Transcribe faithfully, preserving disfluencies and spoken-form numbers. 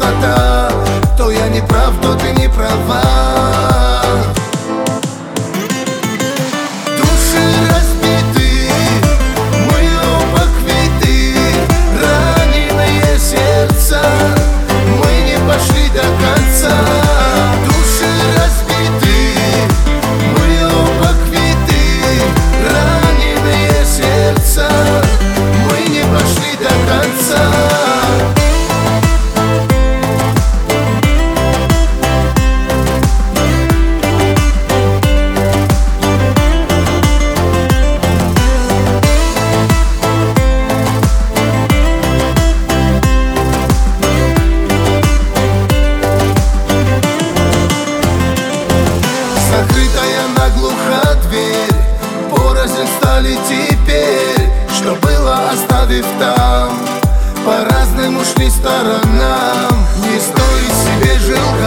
пустота, то я не прав, то ты не права. Души разбиты, мы оба квиты, раненые сердца, мы не пошли до конца. Души разбиты, мы оба квиты, раненые сердца, мы не пошли до конца. Закрытая наглухо дверь, порознь стали теперь. Что было, оставив там, по разным ушли сторонам. Не стоит себе жил